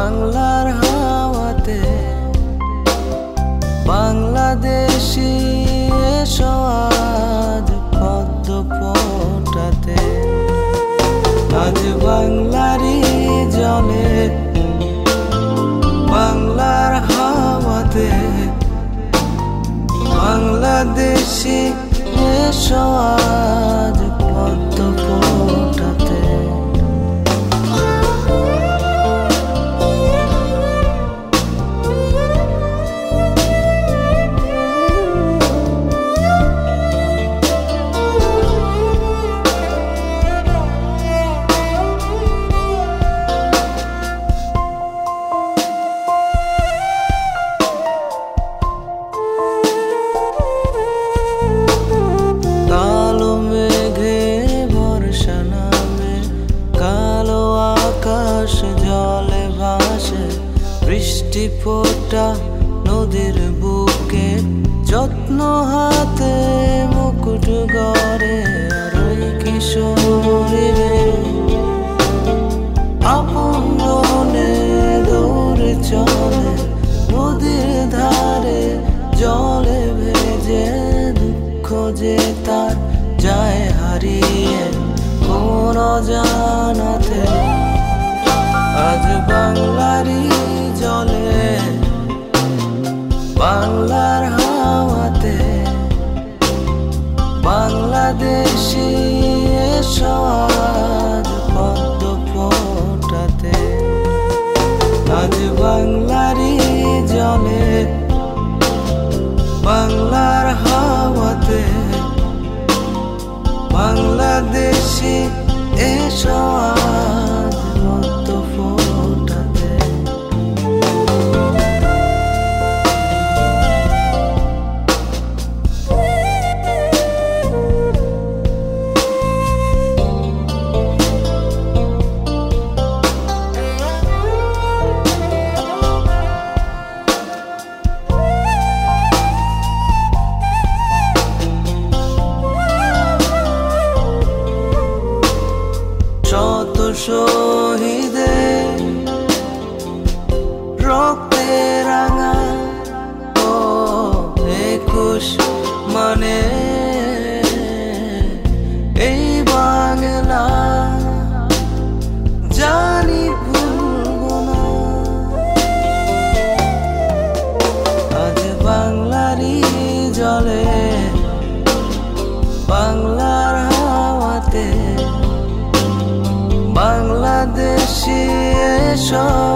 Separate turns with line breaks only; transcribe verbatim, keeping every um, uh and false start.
বাংলার হাওয়াতে বাংলাদেশি এসো আজ পদ্ম ফোটাতে। আজ বাংলারই জলে বাংলার হাওয়াতে বাংলাদেশি এসো আজ পদ্ম ফোটাতে। জলে ভাসে বৃষ্টি ফোঁটা নদীর বুকে, যত্ন হাতে মুকুট গড়ে আর ওই কিশোরী আপন মনে দৌড়ে চলে নদীর ধারে জলে ভেজে। দুঃখ যে তার যায় হারিয়ে কোন জানাতে। আজ বাংলারই জলে বাংলার হাওয়াতে বাংলাদেশি এসো আজ পদ্ম ফোটাতে। আজ বাংলারই জলে বাংলার হাওয়াতে বাংলাদেশি এসো আজ পদ্ম ফোটাতে। শত শহীদের রক্তে রাঙা ও একুশ মানে এই বাংলা জানি ভুলব না। আজ বাংলারই জলে বাংলার হাওয়াতে বাংলাদেশি এসো